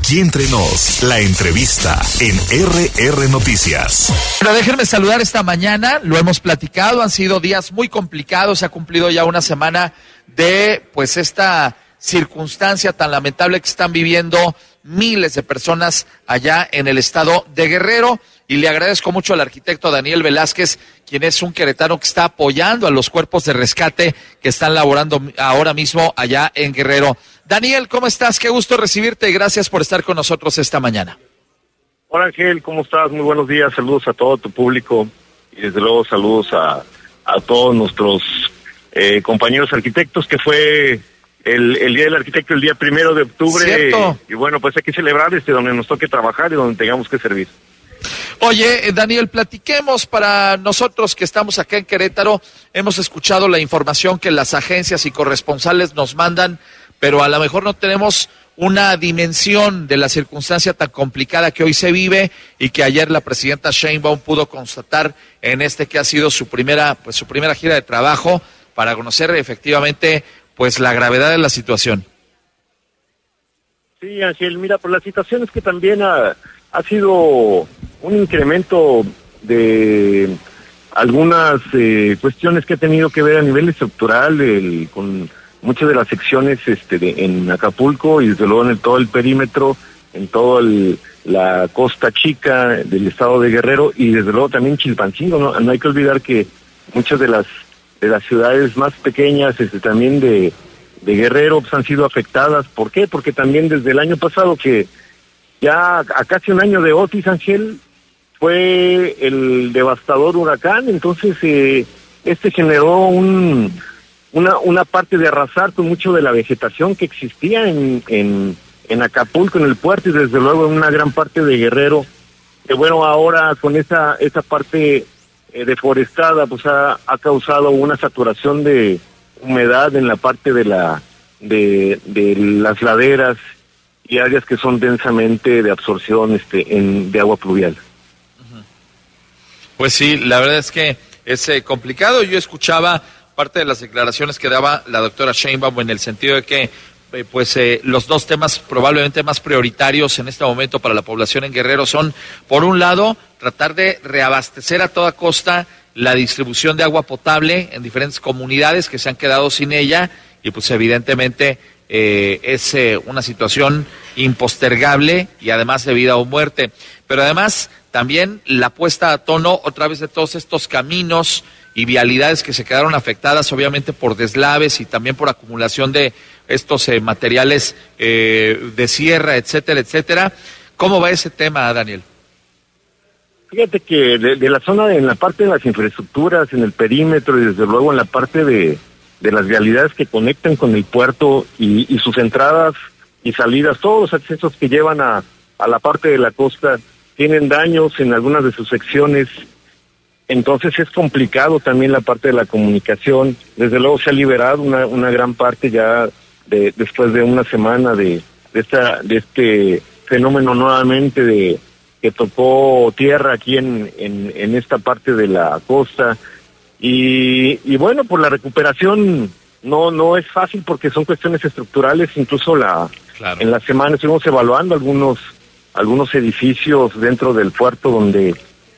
Aquí entre nos, la entrevista en RR Noticias. Pero déjenme saludar esta mañana, lo hemos platicado, han sido días muy complicados, se ha cumplido ya una semana de pues esta circunstancia tan lamentable que están viviendo miles de personas allá en el estado de Guerrero, y le agradezco mucho al arquitecto Daniel Velázquez, quien es un queretano que está apoyando a los cuerpos de rescate que están laborando ahora mismo allá en Guerrero. Daniel, ¿cómo estás? Qué gusto recibirte y gracias por estar con nosotros esta mañana. Hola Ángel, ¿cómo estás? Muy buenos días, saludos a todo tu público y desde luego saludos a todos nuestros compañeros arquitectos, que fue el Día del Arquitecto el día 1 de octubre. ¿Cierto? Y bueno, pues hay que celebrar donde nos toque trabajar y donde tengamos que servir. Oye, Daniel, platiquemos para nosotros que estamos acá en Querétaro. Hemos escuchado la información que las agencias y corresponsales nos mandan, pero a lo mejor no tenemos una dimensión de la circunstancia tan complicada que hoy se vive y que ayer la presidenta Sheinbaum pudo constatar en que ha sido su primera gira de trabajo para conocer efectivamente pues la gravedad de la situación. Sí, Ángel, mira, pues la situación es que también ha sido un incremento de algunas cuestiones que ha tenido que ver a nivel estructural con muchas de las secciones en Acapulco y desde luego en todo el perímetro, en toda la costa chica del estado de Guerrero y desde luego también Chilpancingo, ¿no? No hay que olvidar que muchas de las ciudades más pequeñas también de Guerrero pues, han sido afectadas. ¿Por qué? Porque también desde el año pasado, que ya a casi un año de Otis, Ángel, fue el devastador huracán, entonces generó una parte de arrasar con mucho de la vegetación que existía en Acapulco, en el puerto, y desde luego en una gran parte de Guerrero, que bueno, ahora con esa parte deforestada, pues ha causado una saturación de humedad en la parte de las laderas y áreas que son densamente de absorción de agua pluvial. Pues sí, la verdad es que es complicado. Yo escuchaba parte de las declaraciones que daba la doctora Sheinbaum en el sentido de que los dos temas probablemente más prioritarios en este momento para la población en Guerrero son, por un lado, tratar de reabastecer a toda costa la distribución de agua potable en diferentes comunidades que se han quedado sin ella, y pues evidentemente es una situación impostergable y además de vida o muerte. Pero además también la puesta a tono otra vez de todos estos caminos y vialidades que se quedaron afectadas obviamente por deslaves y también por acumulación de estos materiales de sierra, etcétera, etcétera. ¿Cómo va ese tema, Daniel? Fíjate que de la zona, en la parte de las infraestructuras, en el perímetro y desde luego en la parte de las vialidades que conectan con el puerto y sus entradas y salidas, todos los accesos que llevan a la parte de la costa tienen daños en algunas de sus secciones. Entonces es complicado también la parte de la comunicación. Desde luego se ha liberado una gran parte ya después de una semana de este fenómeno nuevamente que tocó tierra aquí en esta parte de la costa. Y bueno, pues la recuperación no es fácil porque son cuestiones estructurales. Incluso claro, en la semana estuvimos evaluando algunos edificios dentro del puerto donde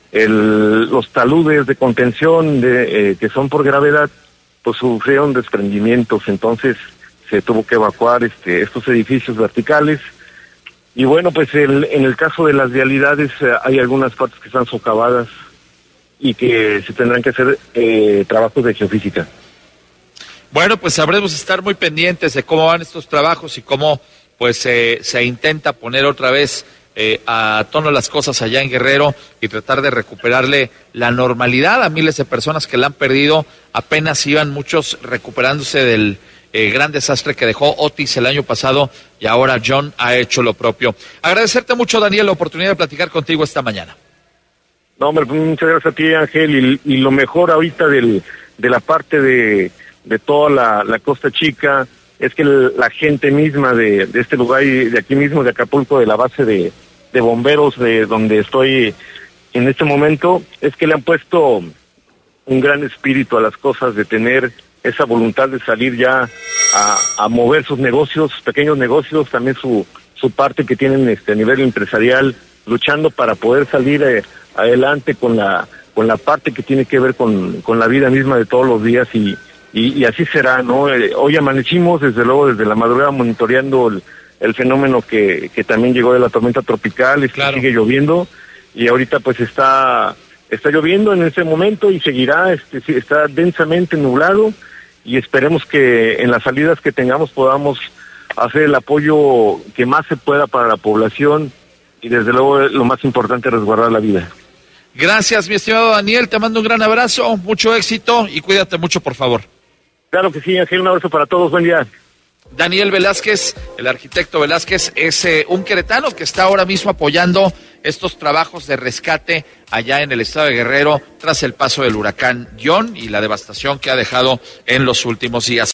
los taludes de contención que son por gravedad pues sufrieron desprendimientos, entonces se tuvo que evacuar estos edificios verticales. Y bueno, pues en el caso de las vialidades hay algunas partes que están socavadas y que se tendrán que hacer trabajos de geofísica. Bueno, pues sabremos estar muy pendientes de cómo van estos trabajos y cómo pues se intenta poner otra vez a tono las cosas allá en Guerrero y tratar de recuperarle la normalidad a miles de personas que la han perdido. Apenas iban muchos recuperándose del gran desastre que dejó Otis el año pasado y ahora John ha hecho lo propio. Agradecerte mucho, Daniel, la oportunidad de platicar contigo esta mañana. No, hombre, muchas gracias a ti, Ángel, y lo mejor ahorita de la parte de toda la Costa Chica es que la gente misma de este lugar y de aquí mismo, de Acapulco, de la base de bomberos de donde estoy en este momento, es que le han puesto un gran espíritu a las cosas, de tener esa voluntad de salir ya a mover sus negocios, sus pequeños negocios, también su su parte que tienen a nivel empresarial, luchando para poder salir adelante con la parte que tiene que ver con la vida misma de todos los días y así será, ¿no? Hoy amanecimos desde luego desde la madrugada monitoreando el fenómeno que también llegó de la tormenta tropical, claro. Sigue lloviendo y ahorita pues está lloviendo en ese momento y seguirá, está densamente nublado y esperemos que en las salidas que tengamos podamos hacer el apoyo que más se pueda para la población y desde luego lo más importante es resguardar la vida. Gracias, mi estimado Daniel, te mando un gran abrazo, mucho éxito y cuídate mucho, por favor. Claro que sí, Ángel, un abrazo para todos, buen día. Daniel Velázquez, el arquitecto Velázquez, es un queretano que está ahora mismo apoyando estos trabajos de rescate allá en el estado de Guerrero tras el paso del huracán John y la devastación que ha dejado en los últimos días.